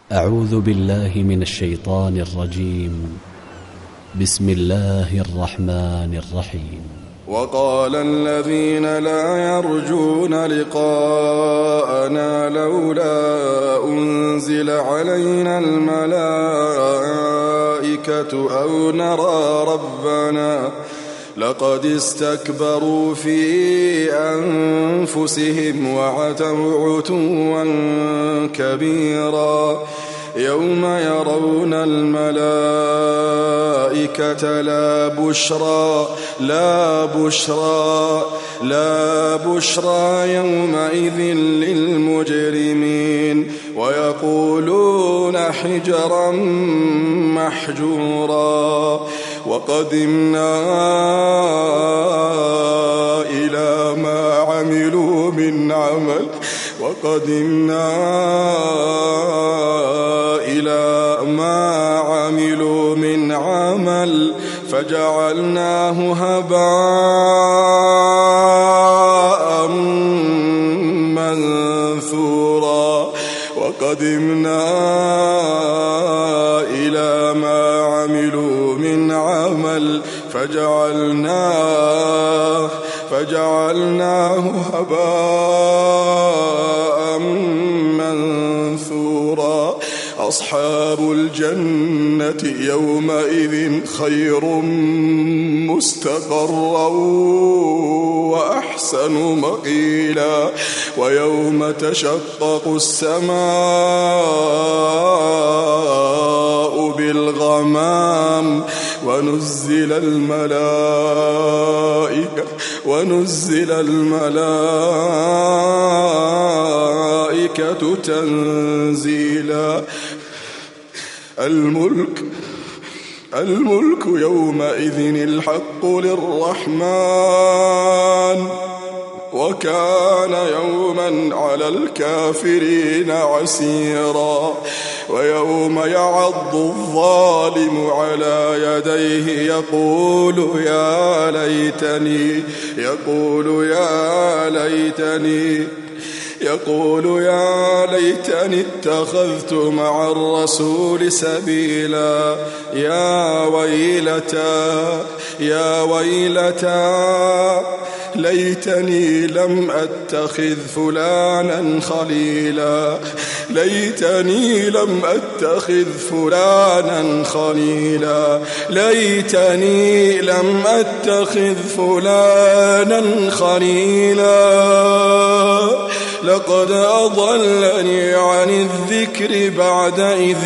أعوذ بالله من الشيطان الرجيم. بسم الله الرحمن الرحيم. وقال الذين لا يرجون لقاءنا لولا أنزل علينا الملائكة أو نرى ربنا لقد استكبروا في أنفسهم وعتوا عتوا كبيرا يوم يرون الملائكة لا بشرى يومئذ للمجرمين ويقولون حجرا محجورا وقدمنا إلى ما عملوا من عمل فجعلناه هباء منثورا وقدمنا إلى ما عملوا من عمل فجعلناه هباء منثورا أصحاب الجنة يومئذ خير مستقرا وأحسن مقيلا ويوم تشقق السماء بالغمام ونزل الملائكة تنزيلا الملك يومئذ الحق للرحمن وكان يوما على الكافرين عسيرا ويوم يعض الظالم على يديه يقول يا ليتني اتخذت مع الرسول سبيلا يا ويلتى ليتني لم أتخذ فلانا خليلا ليتني لم أتخذ فلانا خليلا لقد أضلني عن الذكر بعد إذ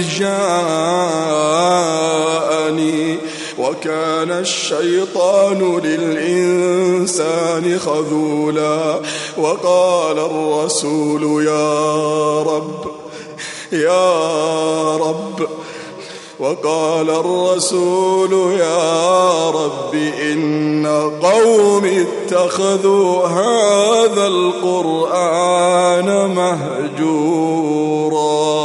جاءني وكان الشيطان للإنسان خذولا وقال الرسول يا رب إن قومي اتخذوا هذا القرآن مهجورا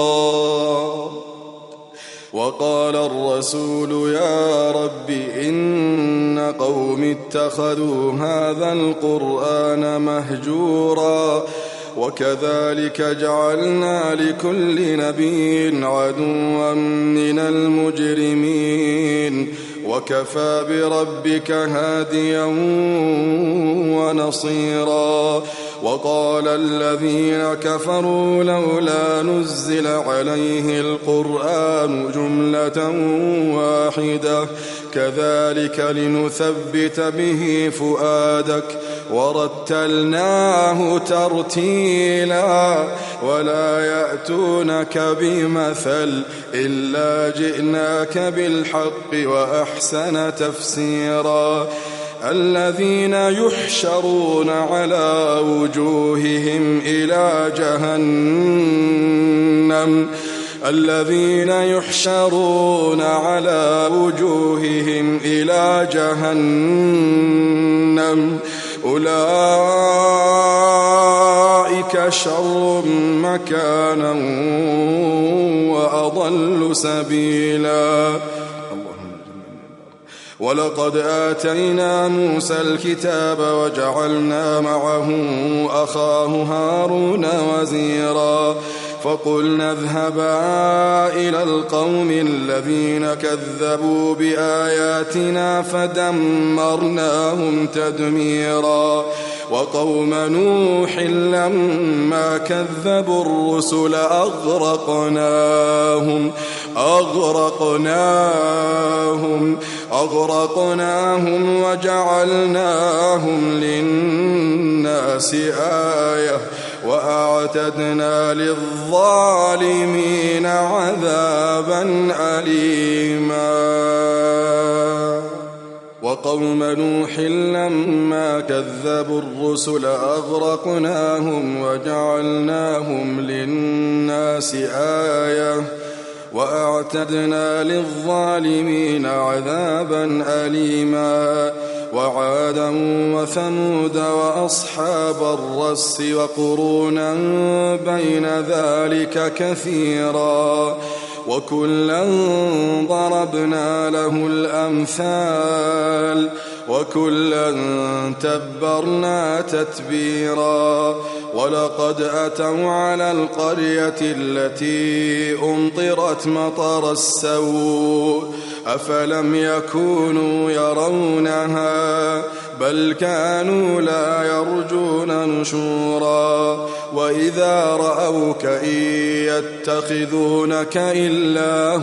وقال الرسول يا رب إن قومي اتخذوا هذا القرآن مهجورا وكذلك جعلنا لكل نبي عدوا من المجرمين وكفى بربك هاديا ونصيرا وقال الذين كفروا لولا نزل عليه القرآن جملة واحدة كذلك لنثبت به فؤادك ورتلناه ترتيلا ولا يأتونك بمثل إلا جئناك بالحق وأحسن تفسيرا الذين يحشرون على وجوههم إلى جهنم أولئك شر مكانا وأضل سبيلا ولقد آتينا موسى الكتاب وجعلنا معه أخاه هارون وزيرا فقلنا اذهبا إلى القوم الذين كذبوا بآياتنا فدمرناهم تدميرا وقوم نوح لما كذبوا الرسل أغرقناهم وجعلناهم للناس آية وأعتدنا للظالمين عذابا أليما وقوم نوح لما كذبوا الرسل أغرقناهم وجعلناهم للناس آية وأعتدنا للظالمين عذابا أليما وعادا وثمود وأصحاب الرس وقرونا بين ذلك كثيرا وكلا ضربنا له الأمثال وكلا تبرنا تتبيرا ولقد أتوا على القرية التي أمطرت مطر السوء أفلم يكونوا يرونها بل كانوا لا يرجون نشورا وإذا رأوك إن يتخذونك إلا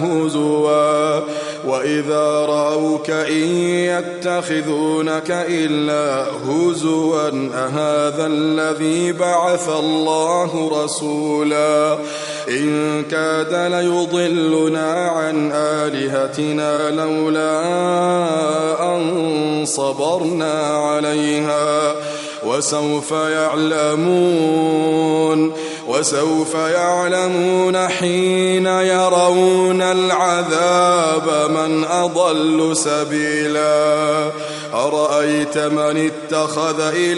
هزوا أهذا الذي بعث الله رسولا إن كاد ليضلنا عن آلهتنا لولا أن صبرنا عليها وسوف يعلمون حين يرون العذاب من أضل سبيلا أرأيت من اتخذ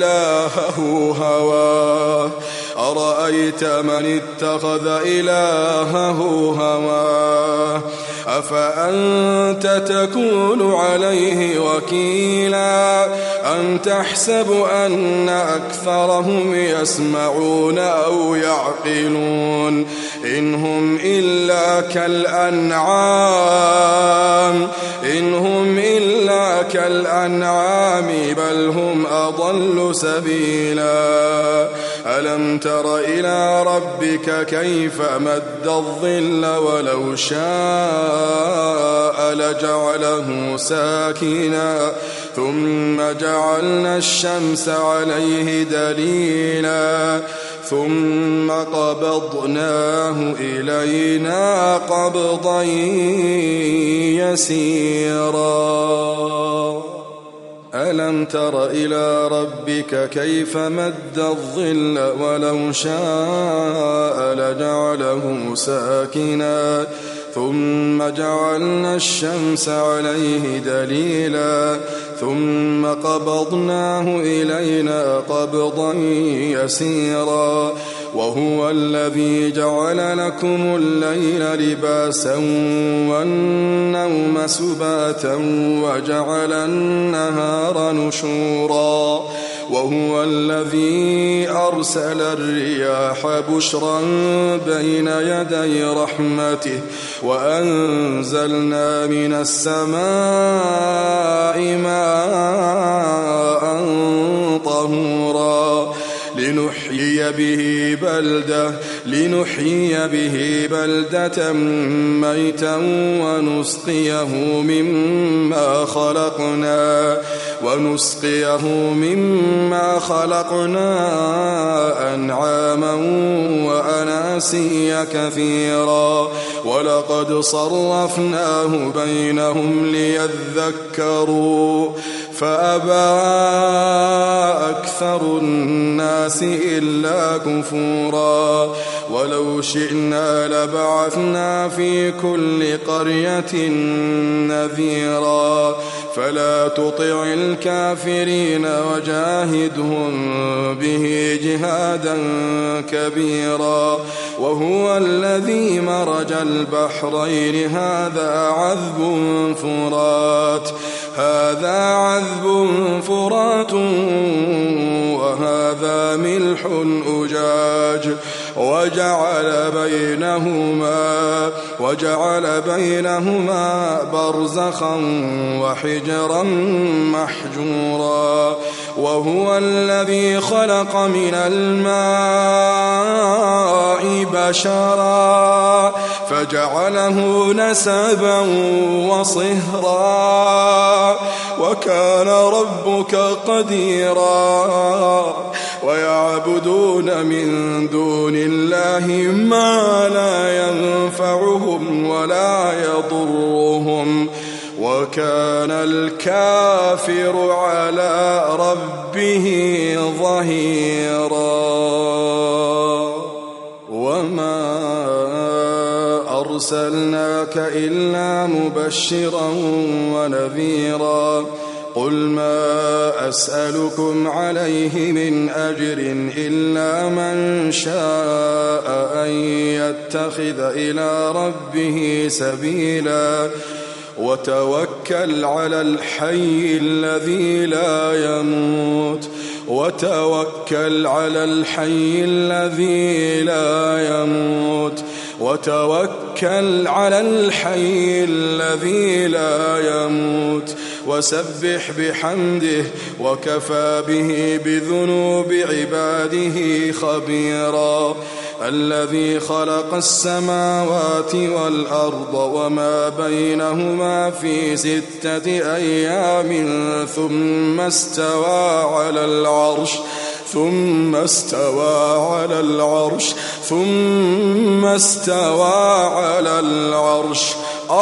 إلهه هواه أفأنت تكون عليه وكيلا أم تحسب أن أكثرهم يسمعون أو يعقلون إن هم إلا كالأنعام بل هم أضل سبيلا ألم تر إلى ربك كيف مد الظل ولو شاء لجعله ساكنا ثم جعلنا الشمس عليه دليلا ثم قبضناه إلينا قبضا يسيرا ألم تر إلى ربك كيف مد الظل ولو شاء لجعله ساكنا ثم جعلنا الشمس عليه دليلا ثم قبضناه إلينا قبضا يسيرا وهو الذي جعل لكم الليل لباسا والنوم سباتا وجعل النهار نشورا وهو الذي أرسل الرياح بشرا بين يدي رحمته وأنزلنا من السماء ماء طهورا لنحيي به بلدة ميتا ونسقيه مما خلقنا أنعاما وأناسيا كثيرا ولقد صرفناه بينهم ليذكروا فأبى أكثر الناس إلا كفورا ولو شئنا لبعثنا في كل قرية نذيرا فلا تطع الكافرين وجاهدهم به جهادا كبيرا وهو الذي مرج البحرين هذا عذب فرات وهذا ملح أجاج وجعل بينهما برزخا وحجرا محجورا وهو الذي خلق من الماء بشرا فجعله نسبا وصهرا وكان ربك قديرا ويعبدون من دون الله ما لا ينفعهم ولا يضرهم وكان الكافر على ربه ظهيرا وما أرسلناك إلا مبشرا ونذيرا قل ما أسألكم عليه من أجر إلا من شاء أن يتخذ إلى ربه سبيلا وتوكل على الحي الذي لا يموت وتوكل على الحي الذي لا يموت وتوكل على الحي الذي لا يموت وسبح بحمده وكفى به بذنوب عباده خبيرا الذي خلق السماوات والأرض وما بينهما في 6 أيام ثم استوى على العرش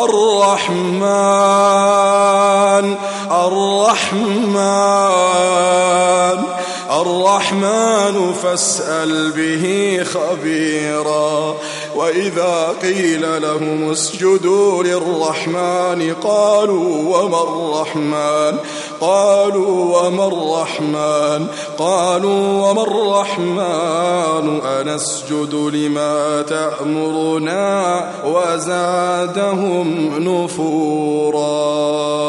الرحمن فاسأل به خبيرا وإذا قيل لهم اسجدوا للرحمن قالوا وما الرحمن أنسجد لما تأمرنا وزادهم نفورا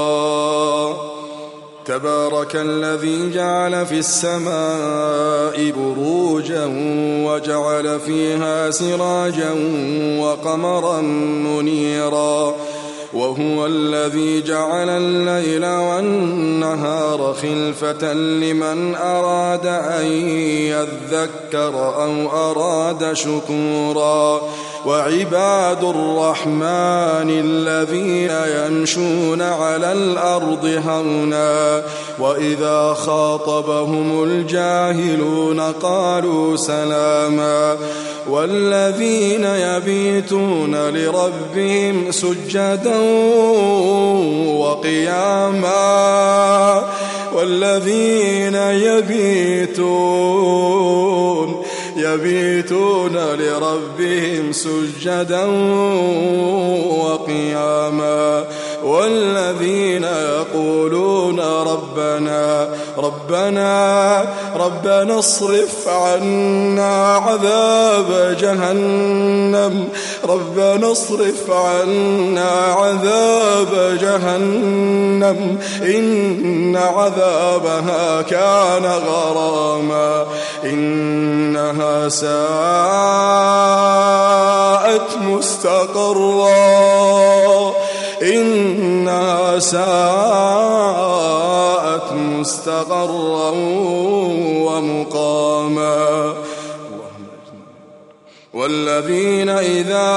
تبارك الذي جعل في السماء بروجا وجعل فيها سراجا وقمرا منيرا وهو الذي جعل الليل والنهار خلفة لمن أراد أن يذكر أو أراد شكورا وعباد الرحمن الذين يمشون على الأرض هونا وإذا خاطبهم الجاهلون قالوا سلاما والذين يبيتون لربهم سجدا وقياما والذين يبيتون لربهم سجدا وقياما والذين يقولون ربنا اصرف عنا عذاب جهنم إن عذابها كان غراما إنها ساءت مستقرا ومقاما والذين إذا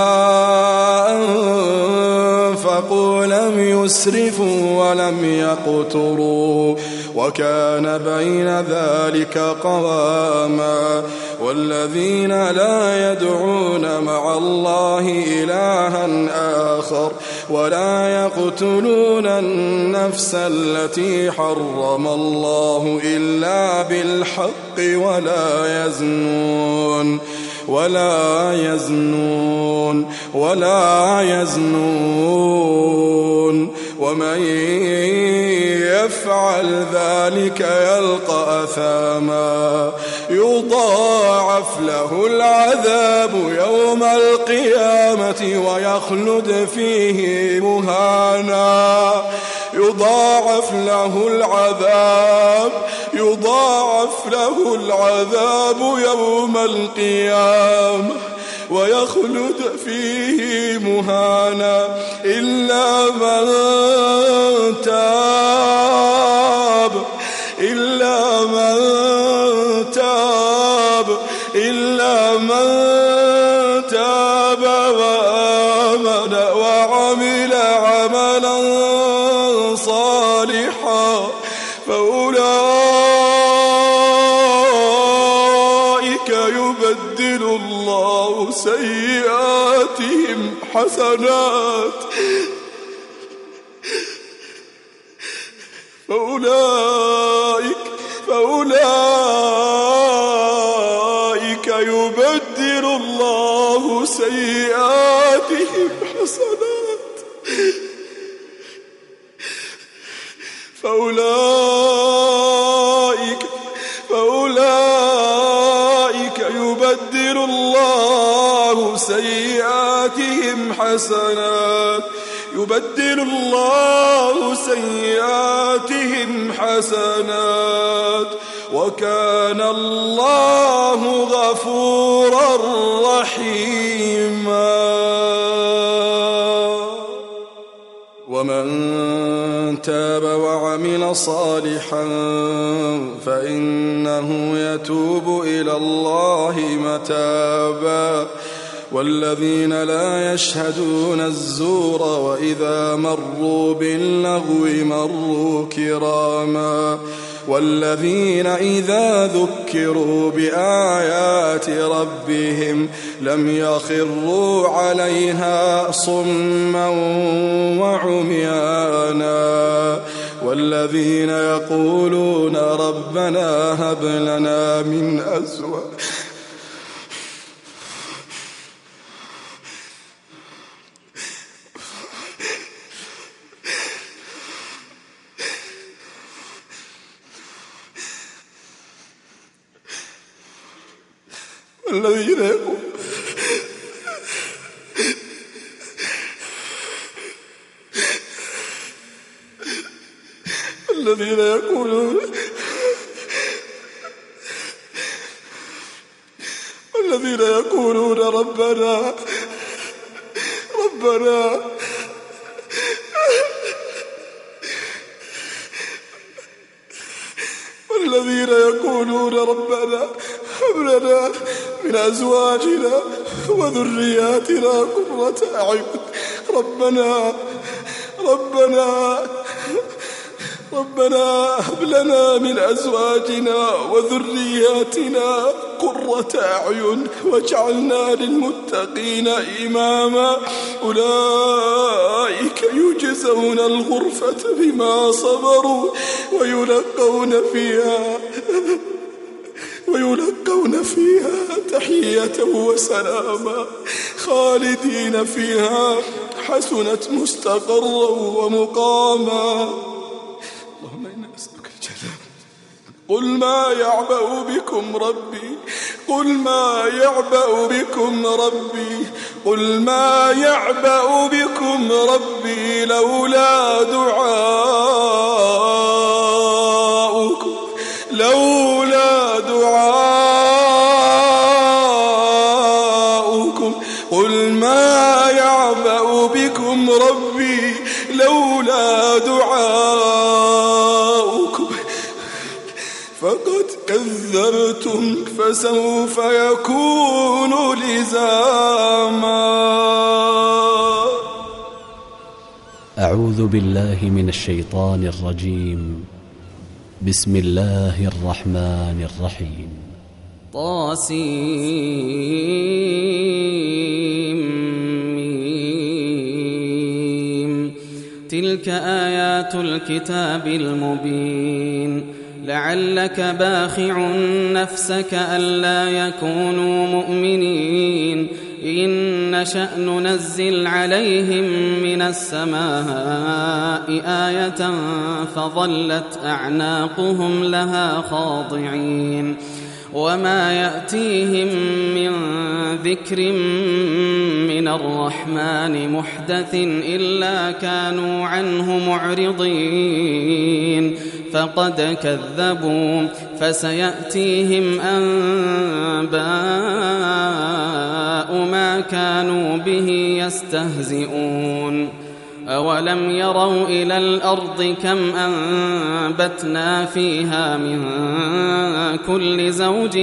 أنفقوا لم يسرفوا ولم يقتروا وكان بين ذلك قواما والذين لا يدعون مع الله إلها آخر ولا يقتلون النفس التي حرم الله إلا بالحق ولا يزنون ومن يفعل ذلك يلقى أثاما يضاعف له العذاب يوم القيامة ويخلد فيه مهانا يضاعف له العذاب يوم القيامة ويخلد فيه مهانا إلا من تاب وآمن وعمل عملا صالحا فأولئك يبدل الله سيئاتهم حسنات فأولئك يبدل الله سيئاتهم حسنات فأولئك يبدل الله سيئاتهم حسنات وكان الله غفورا رحيما ومن تاب وعمل صالحا فإنه يتوب إلى الله متابا والذين لا يشهدون الزور وإذا مروا باللغو مروا كراما والذين إذا ذكروا بآيات ربهم لم يخروا عليها صما وعميانا والذين يقولون ربنا هب لنا من أزواجنا والذين يقولون ربنا هب لنا من أزواجنا وذرياتنا قرة أعين ربنا هب لنا من أزواجنا وذرياتنا قرة أعين واجعلنا للمتقين إماما أولئك يجزون الغرفة بما صبروا ويلقون فيها تحية وسلاما خالدين فيها حسنت مستقرا ومقاما اللهم إنا نسألك الجنة قل ما يعبأ بكم ربي لولا دعاؤكم قل ما يعبأ بكم ربي لولا دعاؤكم فقد كذبتم فسوف يكون لزاما. أعوذ بالله من الشيطان الرجيم. بسم الله الرحمن الرحيم. طاسيم. تلك آيات الكتاب المبين. لعلك باخع نفسك ألا يكونوا مؤمنين إن نشأ ننزل عليهم من السماء آية فظلت أعناقهم لها خاضعين وما يأتيهم من ذكر من الرحمن محدث إلا كانوا عنه معرضين فقد كذبوا فسيأتيهم أنباء ما كانوا به يستهزئون أولم يروا إلى الأرض كم أنبتنا فيها من كل زوج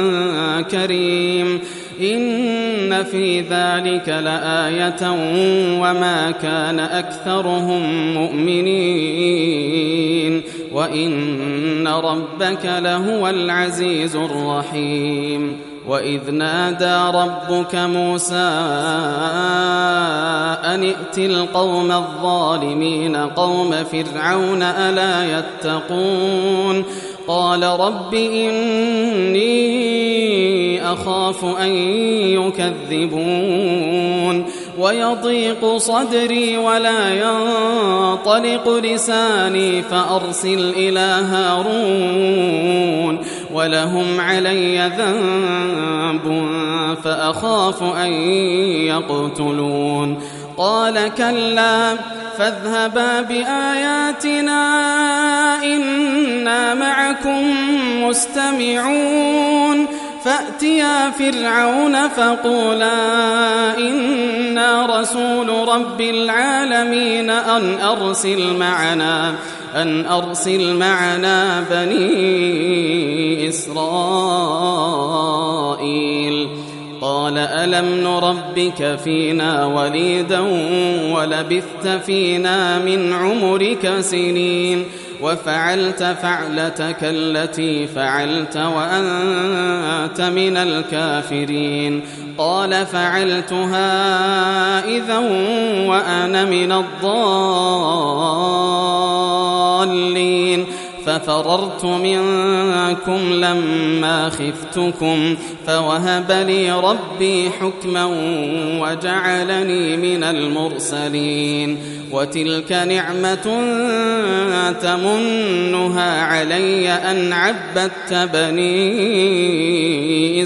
كريم إن في ذلك لآية وما كان أكثرهم مؤمنين وإن ربك لهو العزيز الرحيم وإذ نادى ربك موسى أن ائت القوم الظالمين قوم فرعون ألا يتقون قال رب إني أخاف أن يكذبون ويضيق صدري ولا ينطلق لساني فأرسل إلى هارون ولهم علي ذنب فأخاف أن يقتلون قال كلا فاذهبا بآياتنا إنا معكم مستمعون فأتيا فرعون فقولا إنا رسول رب العالمين أن أرسل معنا بني إسرائيل قال ألم نربك فينا وليدا ولبثت فينا من عمرك سنين وفعلت فعلتك التي فعلت وأنت من الكافرين قال فعلتها إذا وأنا من الضالين ففررت منكم لما خفتكم فوهب لي ربي حكما وجعلني من المرسلين وتلك نعمة تمنها علي أن عبدت بني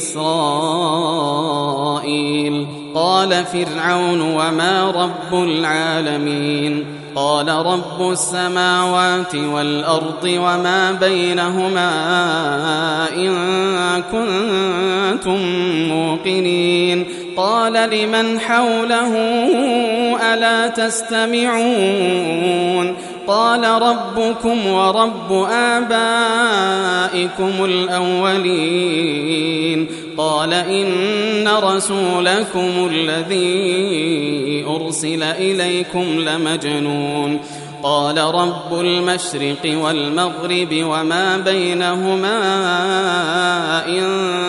إسرائيل قال فرعون وما رب العالمين قال رب السماوات والأرض وما بينهما إن كنتم موقنين قال لمن حوله ألا تستمعون قال ربكم ورب آبائكم الأولين قال إن رسولكم الذي أرسل إليكم لمجنون قال رب المشرق والمغرب وما بينهما إن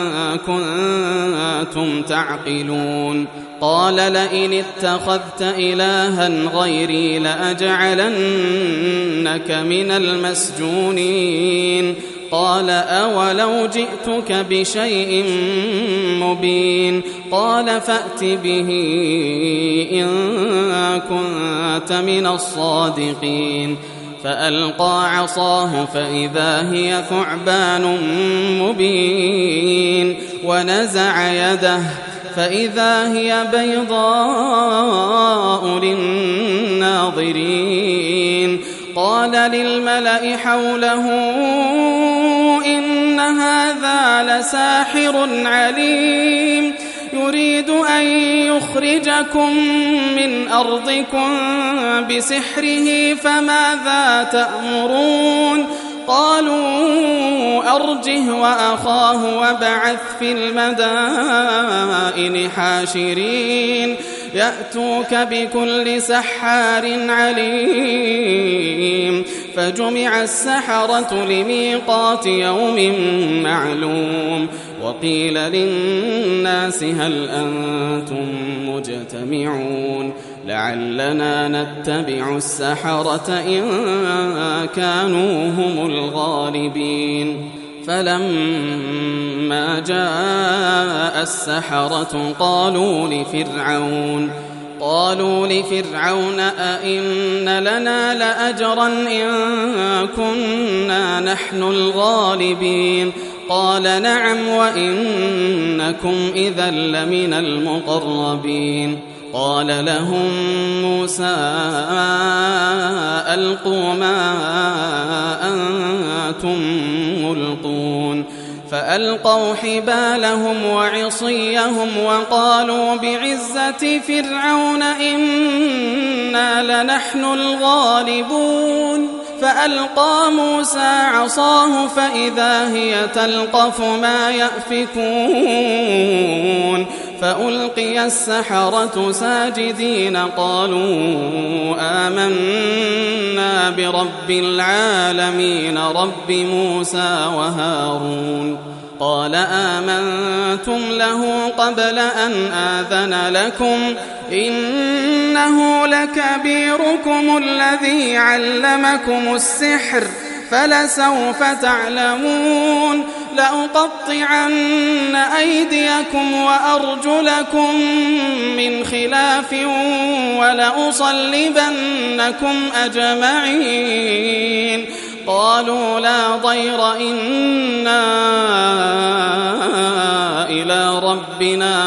كنتم تعقلون قال لئن اتخذت إلها غيري لأجعلنك من المسجونين قال أولو جئتك بشيء مبين قال فأت به إن كنت من الصادقين فألقى عصاه فإذا هي ثعبان مبين ونزع يده فإذا هي بيضاء للناظرين قال للملأ حوله إن هذا لساحر عليم يريد أن يخرجكم من أرضكم بسحره فماذا تأمرون قالوا أرجه وأخاه وابعث في المدائن حاشرين يأتوك بكل سحار عليم فجمع السحرة لميقات يوم معلوم وقيل للناس هل أنتم مجتمعون لعلنا نتبع السحرة إن كانوا هم الغالبين فلما جاء السحرة قالوا لفرعون أئن لنا لأجرا إن كنا نحن الغالبين قال نعم وإنكم إذا لمن المقربين قال لهم موسى ألقوا ما أنتم ملقون فألقوا حبالهم وعصيهم وقالوا بعزة فرعون إنا لنحن الغالبون فألقى موسى عصاه فإذا هي تلقف ما يأفكون فألقي السحرة ساجدين قالوا آمنا برب العالمين رب موسى وهارون قال آمنتم له قبل أن آذن لكم إنه لكبيركم الذي علمكم السحر فلسوف تعلمون لأقطعن أيديكم وأرجلكم من خلاف ولأصلبنكم أجمعين قالوا لا ضير إنا إلى ربنا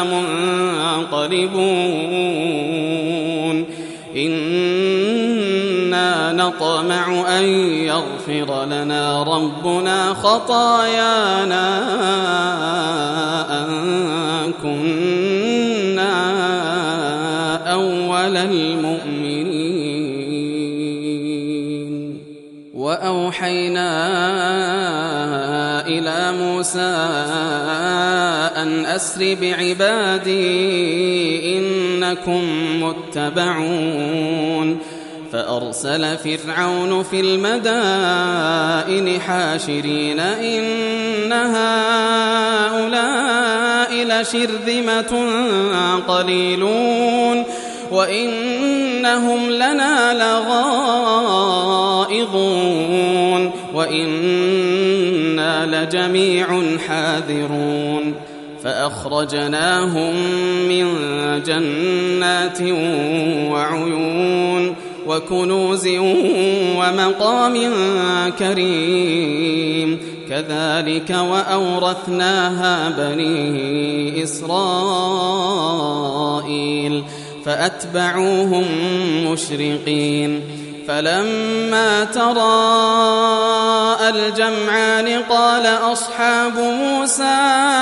منقلبون إنا نطمع أن يغفر لنا ربنا خطايانا أن كنا أول المؤمنين وأوحينا إلى موسى أن أسر بعبادي إنكم متبعون فأرسل فرعون في المدائن حاشرين إن هؤلاء لشرذمة قليلون وإنهم لنا لغائظون وإنا لجميع حاذرون فأخرجناهم من جنات وعيون وكنوز ومقام كريم كذلك وأورثناها بني إسرائيل فأتبعوهم مشرقين فلما تراءى الجمعان قال أصحاب موسى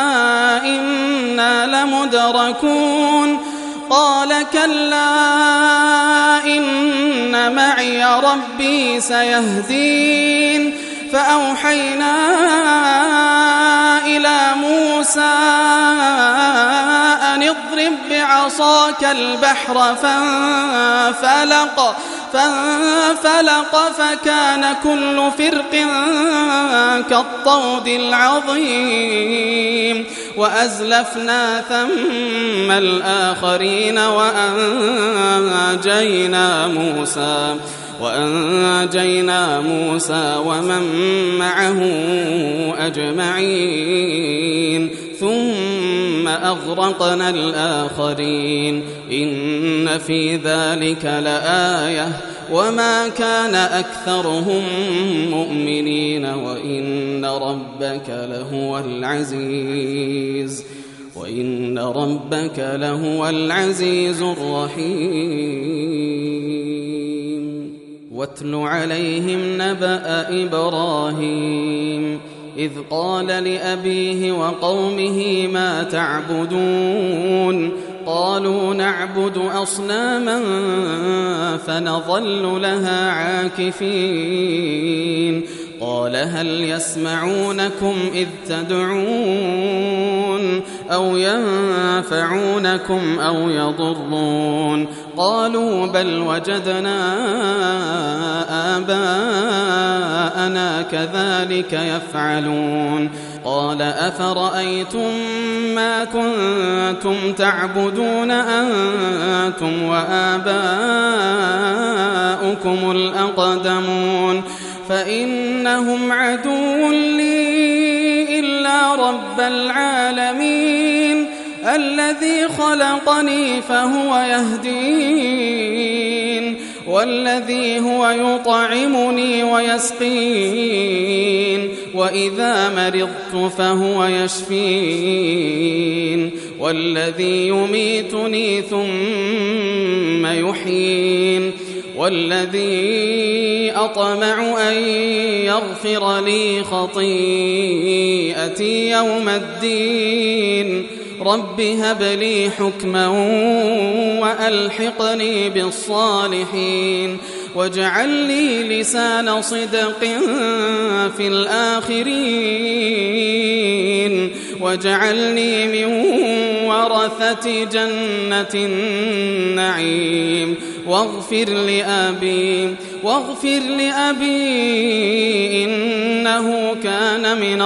إنا لمدركون قال كلا إن معي ربي سيهدين فأوحينا إلى موسى أن اضرب بعصاك البحر فانفلق فكان كل فرق كالطود العظيم وأزلفنا ثم الآخرين وأنجينا موسى ومن معه أجمعين ثم أغرقنا الآخرين إن في ذلك لآية وما كان أكثرهم مؤمنين وإن ربك لهو العزيز الرحيم واتل عليهم نبأ إبراهيم إذ قال لأبيه وقومه ما تعبدون قالوا نعبد أصناما فنظل لها عاكفين قال هل يسمعونكم إذ تدعون أو ينفعونكم أو يضرون قالوا بل وجدنا آباءنا كذلك يفعلون قال أفرأيتم ما كنتم تعبدون أنتم وآباؤكم الأقدمون فإنهم عدو لي رب العالمين الذي خلقني فهو يهدين والذي هو يطعمني ويسقين وإذا مرضت فهو يشفين والذي يميتني ثم يحيين والذي أطمع أن يغفر لي خطيئتي يوم الدين رب هب لي حكما وألحقني بالصالحين واجعل لي لسان صدق في الآخرين واجعلني من ورثة جنة النعيم واغفر لأبي إنه كان من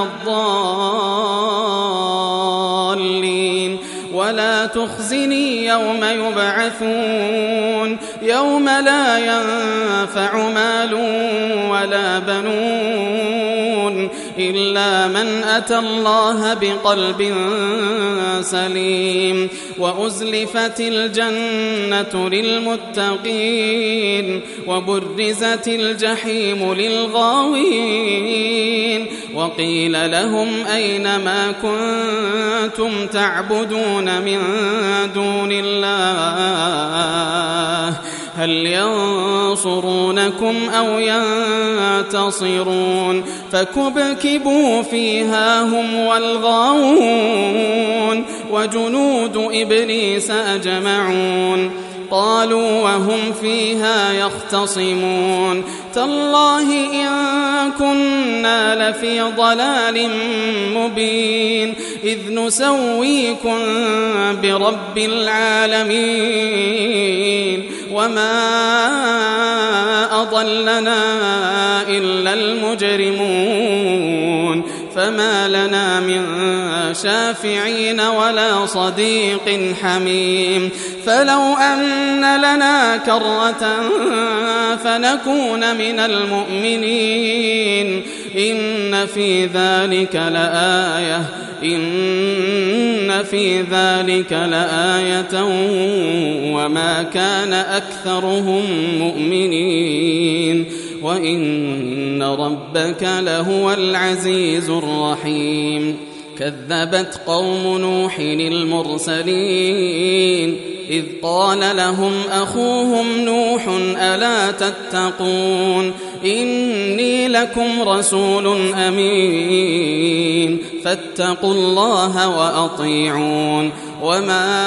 الضالين ولا تخزني يوم يبعثون يوم لا ينفع مال ولا بنون إلا من أتى الله بقلب سليم وأزلفت الجنة للمتقين وبرزت الجحيم للغاوين وقيل لهم أين ما كنتم تعبدون من دون الله هل ينصرونكم أو ينتصرون فكبكبوا فيها هم والغاوون وجنود إبليس أجمعون قالوا وهم فيها يختصمون تالله إن كنا لفي ضلال مبين إذ نسويكم برب العالمين وما أضلنا إلا المجرمون فما لنا من شافعين ولا صديق حميم فلو أن لنا كرة فنكون من المؤمنين إن في ذلك لآية وما كان أكثرهم مؤمنين وإن ربك لهو العزيز الرحيم كذبت قوم نوح المرسلين إذ قال لهم أخوهم نوح ألا تتقون إني لكم رسول أمين فاتقوا الله وأطيعون وما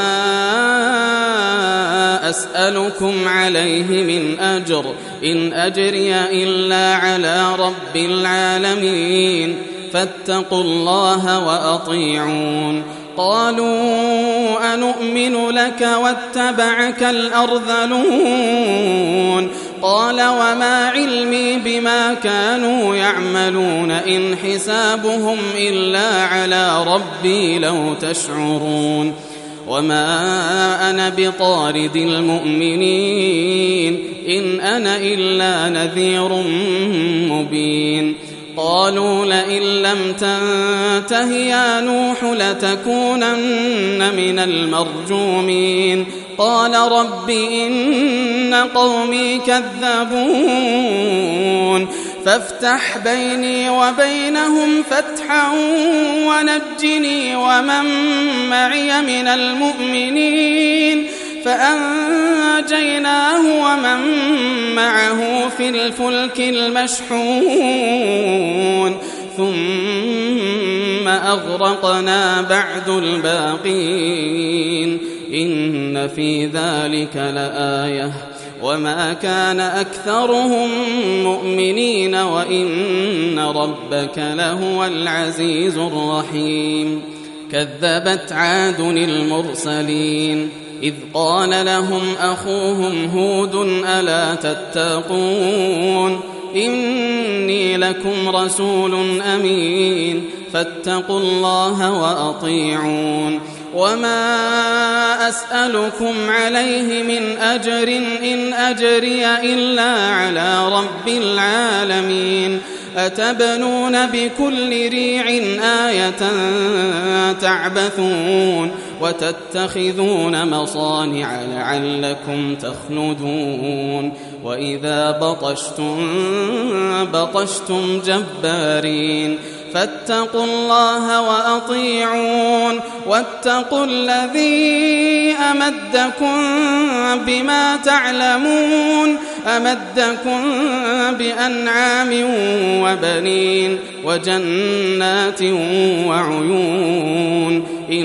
أسألكم عليه من أجر إن أجري إلا على رب العالمين فاتقوا الله وأطيعون قالوا أنؤمن لك واتبعك الأرذلون قال وما علمي بما كانوا يعملون إن حسابهم إلا على ربي لو تشعرون وما أنا بطارد المؤمنين إن أنا إلا نذير مبين قالوا لئن لم تنته يا نوح لتكونن من المرجومين قال رب إن قومي كذبون فافتح بيني وبينهم فتحا ونجني ومن معي من المؤمنين فأنجيناه ومن معه في الفلك المشحون ثم أغرقنا بعد الباقين إن في ذلك لآية وما كان أكثرهم مؤمنين وإن ربك لهو العزيز الرحيم كذبت عاد المرسلين إذ قال لهم أخوهم هود ألا تتقون إني لكم رسول أمين فاتقوا الله وأطيعون وما أسألكم عليه من أجر إن أجري إلا على رب العالمين أتبنون بكل ريع آية تعبثون وتتخذون مصانع لعلكم تخلدون وإذا بطشتم جبارين فاتقوا الله وأطيعون واتقوا الذي أمدكم بما تعلمون أمدكم بأنعام وبنين وجنات وعيون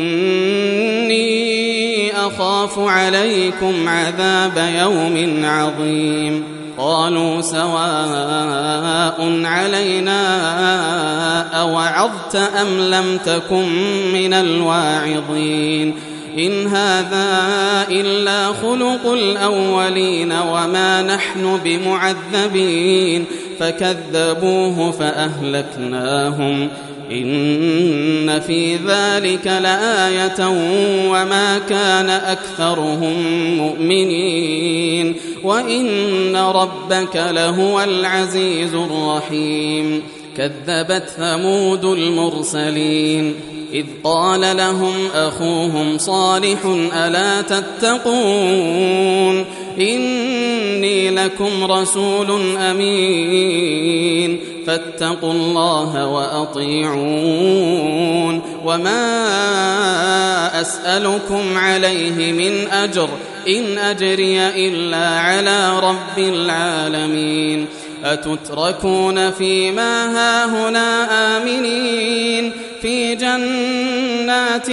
إني أخاف عليكم عذاب يوم عظيم قالوا سواء علينا أوعظت أم لم تكن من الواعظين إن هذا إلا خلق الأولين وما نحن بمعذبين فكذبوه فأهلكناهم إن في ذلك لآية وما كان أكثرهم مؤمنين وإن ربك لهو العزيز الرحيم كذبت ثمود المرسلين إذ قال لهم أخوهم صالح ألا تتقون إني لكم رسول أمين فاتقوا الله وأطيعون وما أسألكم عليه من أجر إن أجري إلا على رب العالمين أتتركون فيما هاهنا آمنين في جنات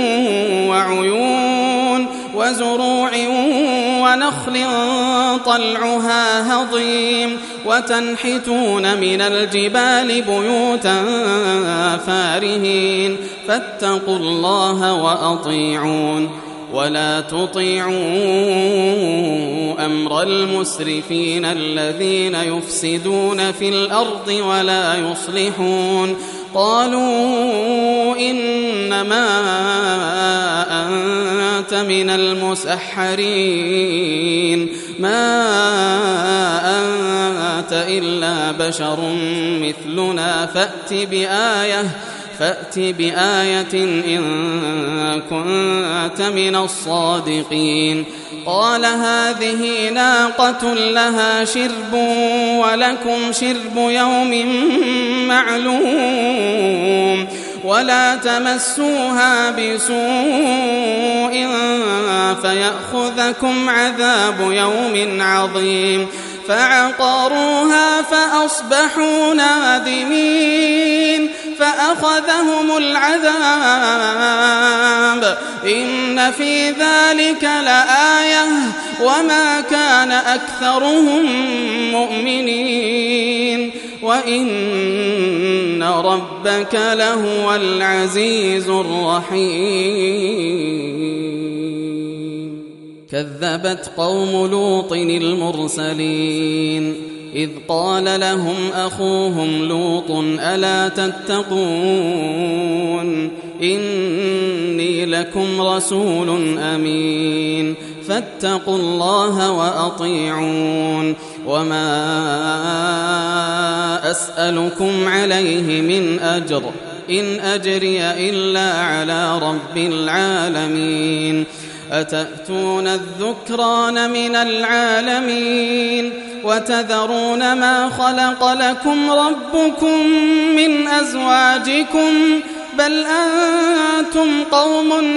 وعيون وزروع ونخل طلعها هضيم وتنحتون من الجبال بيوتا فارهين فاتقوا الله وأطيعون ولا تطيعوا أمر المسرفين الذين يفسدون في الأرض ولا يصلحون قالوا إنما أنت من المسحرين ما أنت إلا بشر مثلنا فأت بآية إن كنت من الصادقين قال هذه ناقة لها شرب ولكم شرب يوم معلوم ولا تمسوها بسوء فيأخذكم عذاب يوم عظيم فعقروها فأصبحوا نادمين فأخذهم العذاب إن في ذلك لآية وما كان أكثرهم مؤمنين وإن ربك لهو العزيز الرحيم كذبت قوم لوط المرسلين إذ قال لهم أخوهم لوط ألا تتقون إني لكم رسول أمين فاتقوا الله وأطيعون وما أسألكم عليه من أجر إن أجري إلا على رب العالمين أتأتون الذكران من العالمين وتذرون ما خلق لكم ربكم من أزواجكم بل أنتم قوم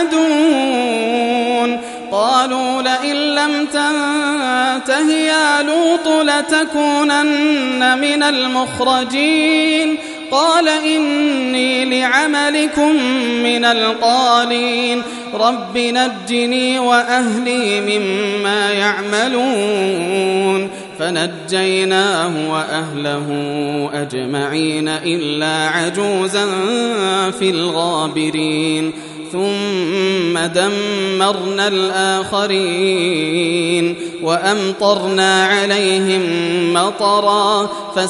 عادون قالوا لئن لم تنته يا لوط لتكونن من المخرجين قال إني لعملكم من القالين رب نجني وأهلي مما يعملون فنجيناه وأهله أجمعين إلا عجوزا في الغابرين ثم دمرنا الآخرين وأمطرنا عليهم مطرا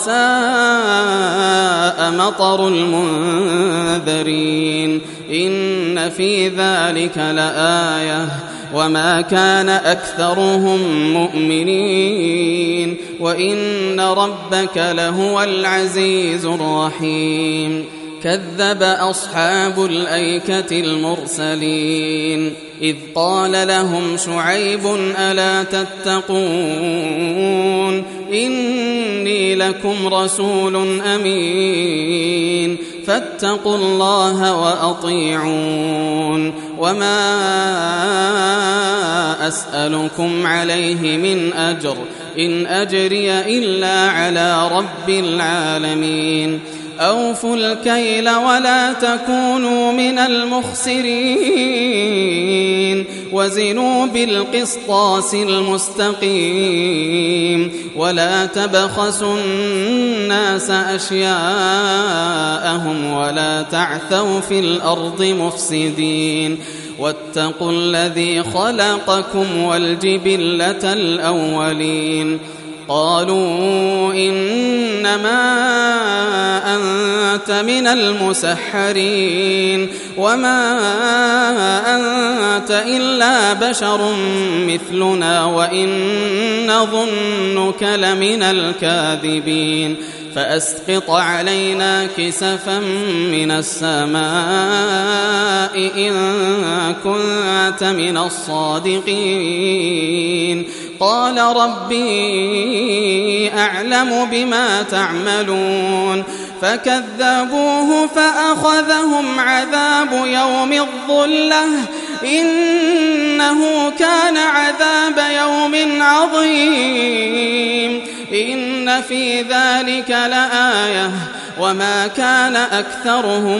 فساء مطر المنذرين إن في ذلك لآية وما كان أكثرهم مؤمنين وإن ربك لهو العزيز الرحيم. كذب أصحاب الأيكة المرسلين إذ قال لهم شعيب ألا تتقون إني لكم رسول أمين فاتقوا الله وأطيعون وما أسألكم عليه من أجر إن أجري إلا على رب العالمين. أوفوا الكيل ولا تكونوا من المخسرين وزنوا بالقسطاس المستقيم ولا تبخسوا الناس أشياءهم ولا تعثوا في الأرض مفسدين واتقوا الذي خلقكم والجبلة الأولين. قالوا إنما أنت من المسحرين وما أنت إلا بشر مثلنا وإن نظنك لمن الكاذبين فأسقط علينا كسفا من السماء إن كنت من الصادقين. قال ربي أعلم بما تعملون فكذبوه فأخذهم عذاب يوم الظلة إنه كان عذاب يوم عظيم. إن في ذلك لآية وما كان أكثرهم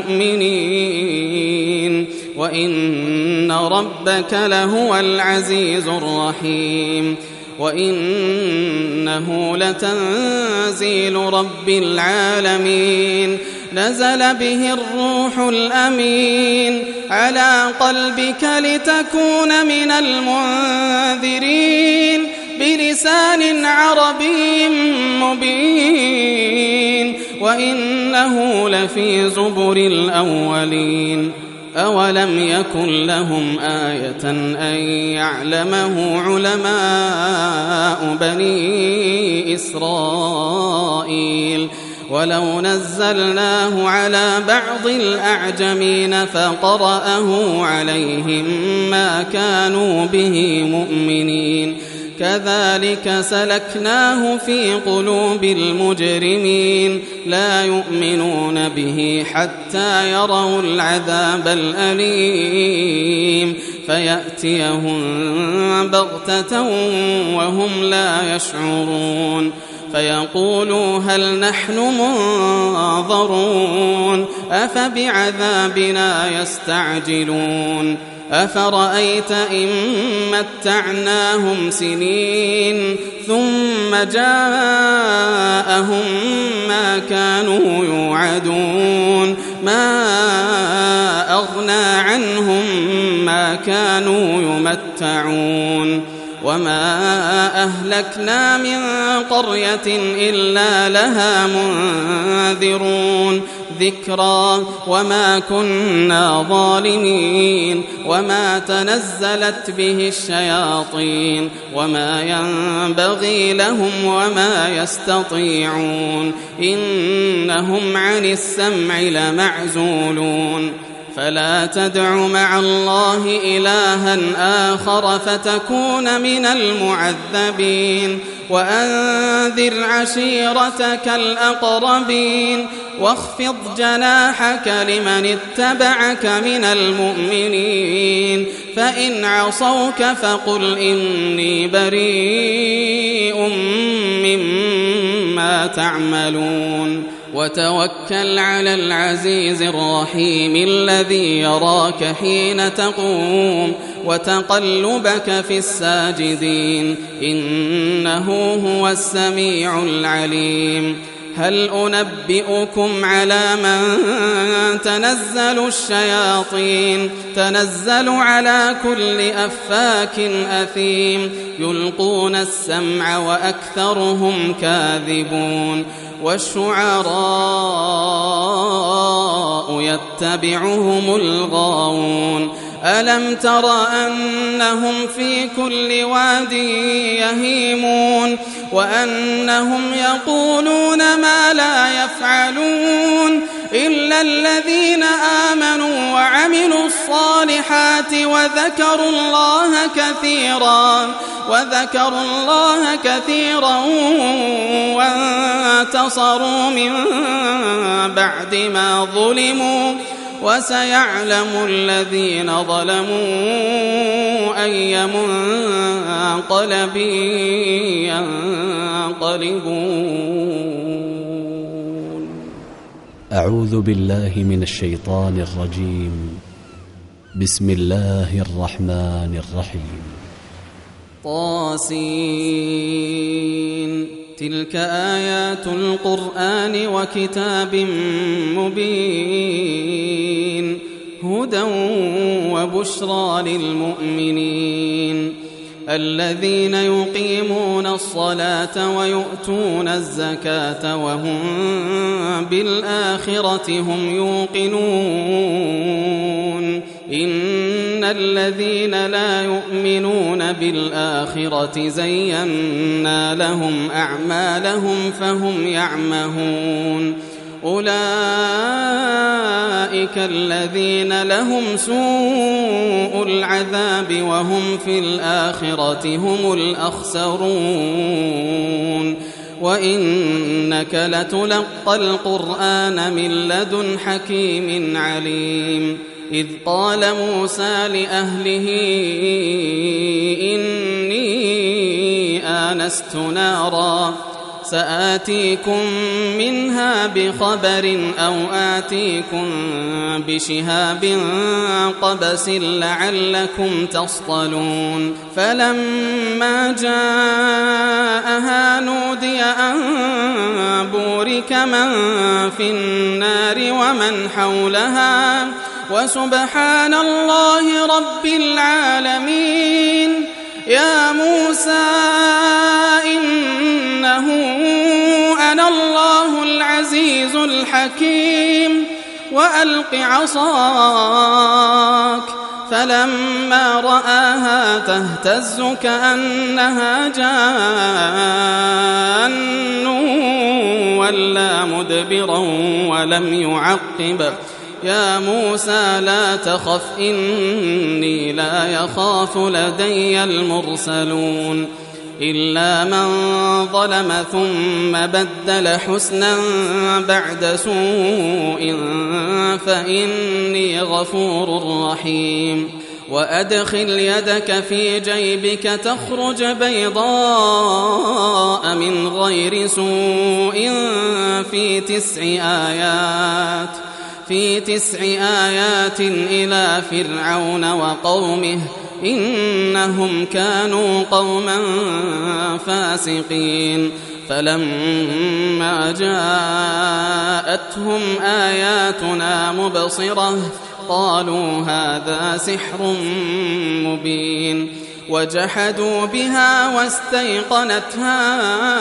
مؤمنين وإن ربك لهو العزيز الرحيم. وإنه لتنزيل رب العالمين نزل به الروح الأمين على قلبك لتكون من المنذرين بلسان عربي مبين وإنه لفي زبر الأولين. أولم يكن لهم آية أن يعلمه علماء بني إسرائيل ولو نزلناه على بعض الأعجمين فقرأه عليهم ما كانوا به مؤمنين كذلك سلكناه في قلوب المجرمين لا يؤمنون به حتى يروا العذاب الأليم فيأتيهم بغتة وهم لا يشعرون فيقولوا هل نحن منظرون أفبعذابنا يستعجلون أفرأيت إن متعناهم سنين ثم جاءهم ما كانوا يوعدون ما أغنى عنهم ما كانوا يمتعون وما أهلكنا من قرية إلا لها منذرون ذكرى وما كنا ظالمين وما تنزلت به الشياطين وما ينبغي لهم وما يستطيعون إنهم عن السمع لمعزولون فلا تدع مع الله إلها آخر فتكون من المعذبين وأنذر عشيرتك الأقربين واخفض جناحك لمن اتبعك من المؤمنين فإن عصوك فقل إني بريء مما تعملون وتوكل على العزيز الرحيم الذي يراك حين تقوم وتقلبك في الساجدين إنه هو السميع العليم هل أنبئكم على من تنزل الشياطين تنزل على كل أفاك أثيم يلقون السمع وأكثرهم كاذبون والشعراء يتبعهم الغاوون ألم تر أنهم في كل واد يهيمون وأنهم يقولون ما لا يفعلون إلا الذين آمنوا وعملوا الصالحات وذكروا الله كثيرا وانتصروا من بعد ما ظلموا وسيعلم الذين ظلموا أي منقلب ينقلبون. أعوذ بالله من الشيطان الرجيم. بسم الله الرحمن الرحيم. طاسين. تلك آيات القرآن وكتاب مبين هدى وبشرى للمؤمنين الذين يقيمون الصلاة ويؤتون الزكاة وهم بالآخرة هم يوقنون إن الذين لا يؤمنون بالآخرة زينا لهم أعمالهم فهم يعمهون أولئك الذين لهم سوء العذاب وهم في الآخرة هم الأخسرون وإنك لتلقى القرآن من لدن حكيم عليم إذ قال موسى لأهله إني آنست نارا سآتيكم منها بخبر أو آتيكم بشهاب قبس لعلكم تصطلون فلما جاءها نودي أن بورك من في النار ومن حولها وسبحان الله رب العالمين يا موسى إنه أنا الله العزيز الحكيم وألق عصاك فلما رآها تهتز كأنها جان ولا مدبرا ولم يعقب يا موسى لا تخف إني لا يخاف لدي المرسلون إلا من ظلم ثم بدل حسنا بعد سوء فإني غفور رحيم وأدخل يدك في جيبك تخرج بيضاء من غير سوء في 9 آيات إلى فرعون وقومه إنهم كانوا قوما فاسقين فلما جاءتهم آياتنا مبصرة قالوا هذا سحر مبين وجحدوا بها واستيقنتها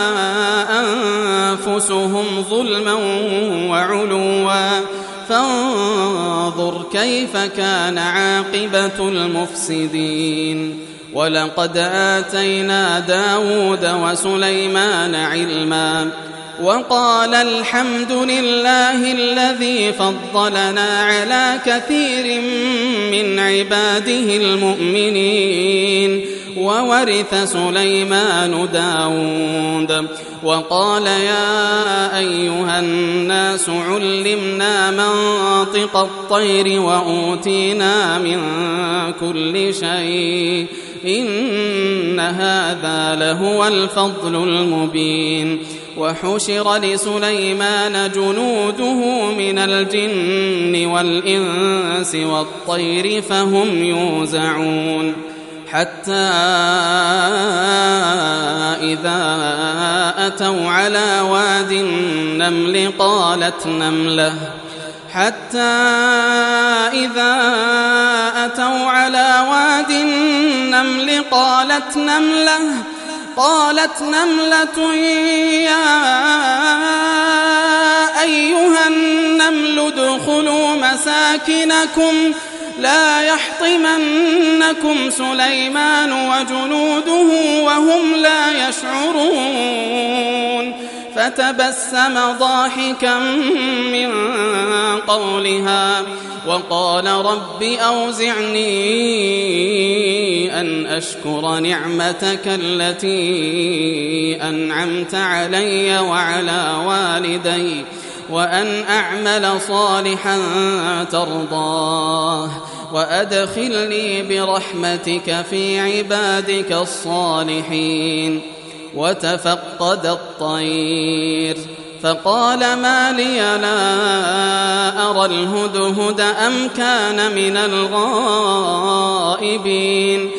أنفسهم ظلما وعلوا فانظر كيف كان عاقبة المفسدين ولقد آتينا داود وسليمان علما وقال الحمد لله الذي فضلنا على كثير من عباده المؤمنين وورث سليمان داود وقال يا أيها الناس علمنا منطق الطير وأوتينا من كل شيء إن هذا لهو الفضل المبين وحشر لسليمان جنوده من الجن والإنس والطير فهم يوزعون حتى إذا أتوا على واد النمل قالت نملة يا أيها النمل ادخلوا مساكنكم لا يحطمنكم سليمان وجنوده وهم لا يشعرون فتبسم ضاحكا من قولها وقال رب أوزعني أن أشكر نعمتك التي أنعمت علي وعلى والدي وأن أعمل صالحا ترضاه وأدخلني برحمتك في عبادك الصالحين. وتفقد الطير فقال ما لي لا أرى الهدهد أم كان من الغائبين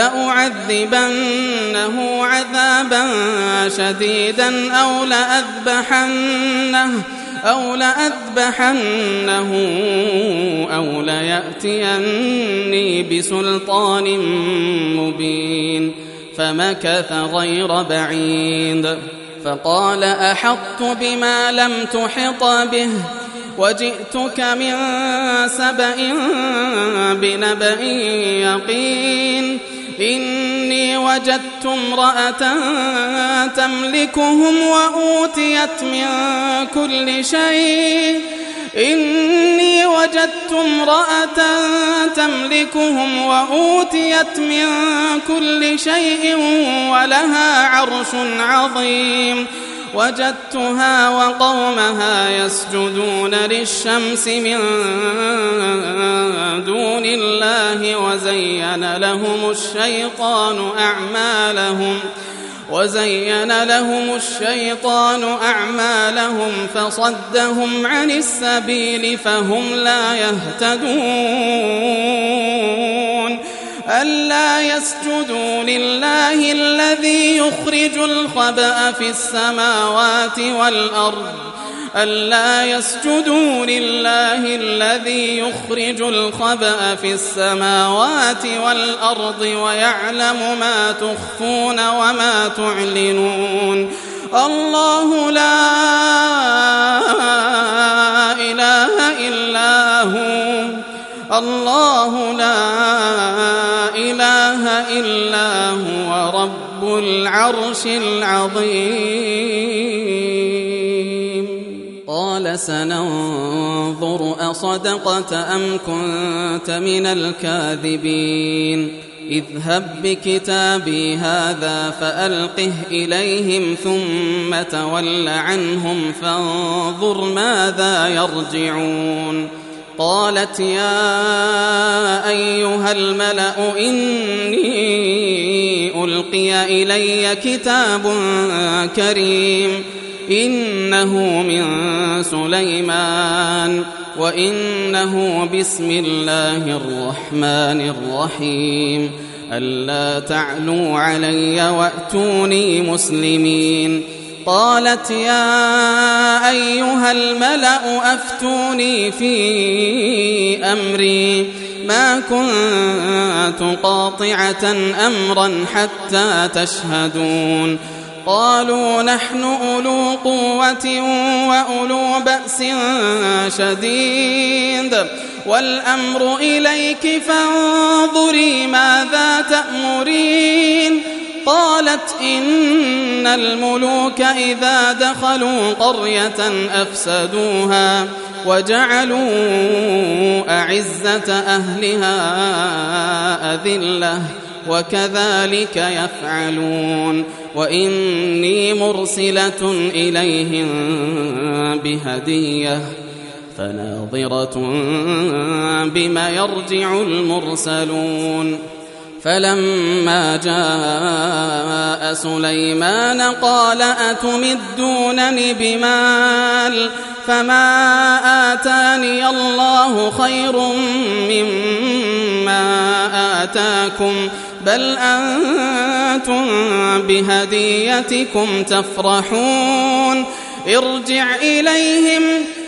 لأعذبنه عذابا شديدا أو لأذبحنه أو ليأتيني بسلطان مبين. فمكث غير بعيد فقال أحطت بما لم تحط به وجئتك من سبأ بنبأ يقين إني وجدت امرأة تملكهم وأوتيت من كل شيء ولها عرش عظيم. وجدتها وقومها يسجدون للشمس من دون الله وزين لهم الشيطان أعمالهم فصدهم عن السبيل فهم لا يهتدون. ألا يسجدوا لله الذي يخرج الخبأ في السماوات والأرض ويعلم ما تخفون وما تعلنون. الله لا إله إلا هو رب العرش العظيم. قال سننظر أصدقت أم كنت من الكاذبين اذهب بكتابي هذا فألقه إليهم ثم تول عنهم فانظر ماذا يرجعون. قالت يا أيها الملأ إني ألقي إلي كتاب كريم إنه من سليمان وإنه بسم الله الرحمن الرحيم ألا تعلوا علي وأتوني مسلمين. قالت يا أيها الملأ أفتوني في أمري ما كنت قاطعة أمرا حتى تشهدون. قالوا نحن أولو قوة وأولو بأس شديد والأمر إليك فانظري ماذا تأمرين. قالت إن الملوك إذا دخلوا قرية أفسدوها وجعلوا أعزة أهلها أذلة وكذلك يفعلون. وإني مرسلة إليهم بهدية فناظرة بما يرجع المرسلون. فلما جاء سليمان قال أتمدونني بمال فما آتاني الله خير مما آتاكم بل أنتم بهديتكم تفرحون. ارجع إليهم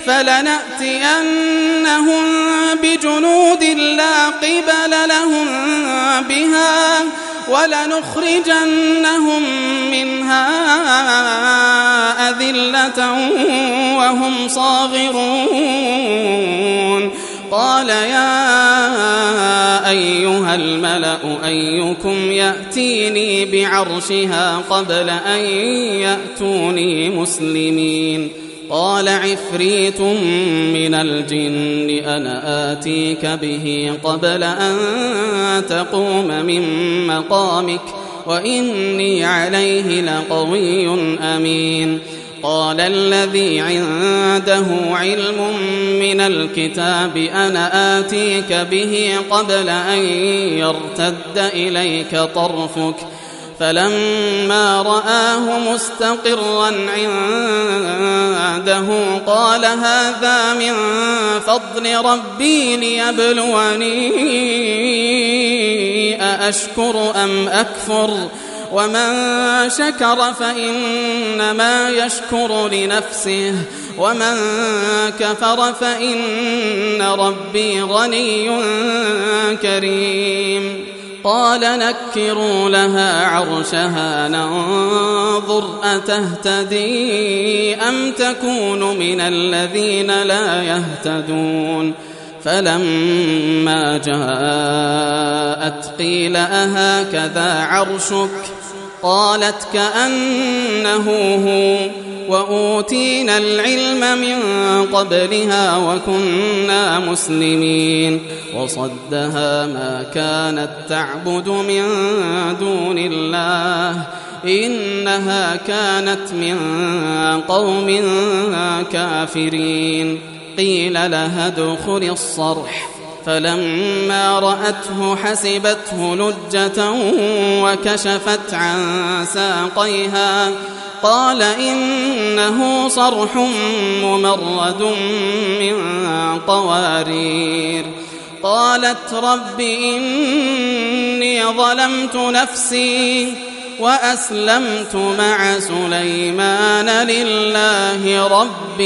فلنأتينهم بجنود لا قبل لهم بها ولنخرجنهم منها أذلة وهم صاغرون. قال يا أيها الملأ أيكم يأتيني بعرشها قبل أن يأتوني مسلمين قال عفريت من الجن أنا آتيك به قبل أن تقوم من مقامك وإني عليه لقوي أمين قال الذي عنده علم من الكتاب أنا آتيك به قبل أن يرتد إليك طرفك فلما رآه مستقرا عنده قال هذا من فضل ربي ليبلوني أأشكر أم أكفر ومن شكر فإنما يشكر لنفسه ومن كفر فإن ربي غني كريم قال نكروا لها عرشها ننظر أتهتدي أم تكون من الذين لا يهتدون فلما جاءت قيل أهكذا عرشك قالت كأنه هو وأوتينا العلم من قبلها وكنا مسلمين وصدها ما كانت تعبد من دون الله إنها كانت من قوم كافرين قيل لها ادخل الصرح فلما رأته حسبته لجة وكشفت عن ساقيها قال إنه صرح ممرد من قوارير قالت رب إني ظلمت نفسي وأسلمت مع سليمان لله رب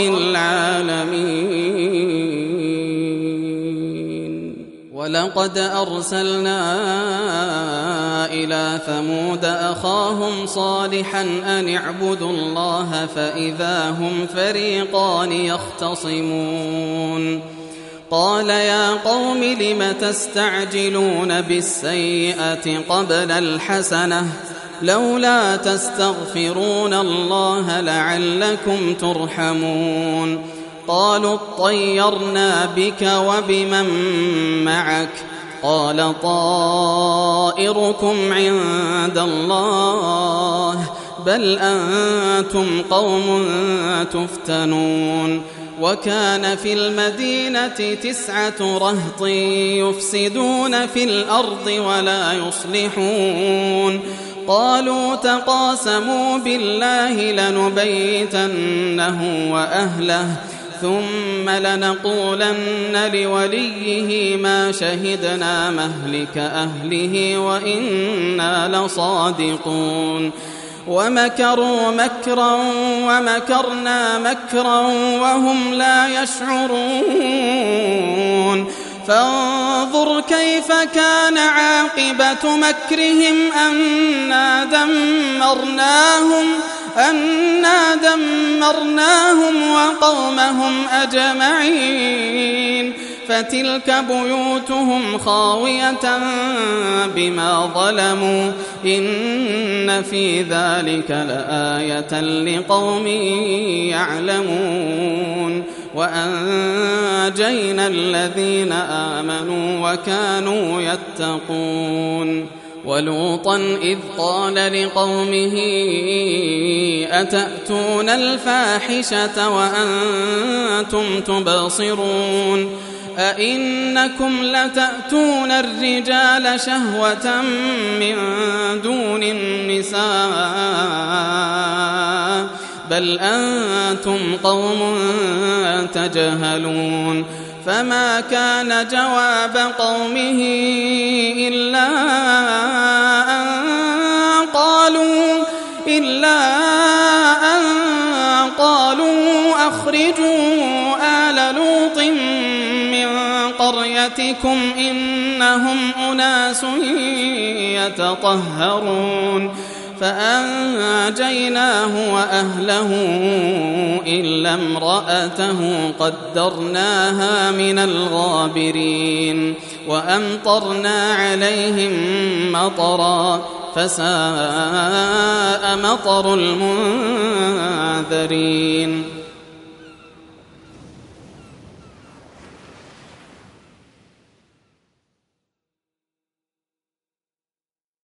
العالمين ولقد أرسلنا إلى ثمود أخاهم صالحا أن اعبدوا الله فإذا هم فريقان يختصمون قال يا قوم لم تستعجلون بالسيئة قبل الحسنة لولا تستغفرون الله لعلكم ترحمون قالوا اطيرنا بك وبمن معك قال طائركم عند الله بل أنتم قوم تفتنون وكان في المدينة 9 رهط يفسدون في الأرض ولا يصلحون قالوا تقاسموا بالله لنبيتنه وأهله ثم لنقولن لوليه ما شهدنا مهلك أهله وإنا لصادقون ومكروا مكرا ومكرنا مكرا وهم لا يشعرون فانظر كيف كان عاقبة مكرهم أنا دمرناهم وقومهم أجمعين فتلك بيوتهم خاوية بما ظلموا إن في ذلك لآية لقوم يعلمون وأنجينا الذين آمنوا وكانوا يتقون ولوطا إذ قال لقومه أتأتون الفاحشة وأنتم تبصرون أئنكم لتأتون الرجال شهوة من دون النساء بل أنتم قوم تجهلون فما كان جواب قومه إلا أن قالوا أخرجوا آل لوط من قريتكم إنهم أناس يتطهرون فأنجيناه وأهله إلا امرأته قدرناها من الغابرين وأمطرنا عليهم مطرا فساء مطر المنذرين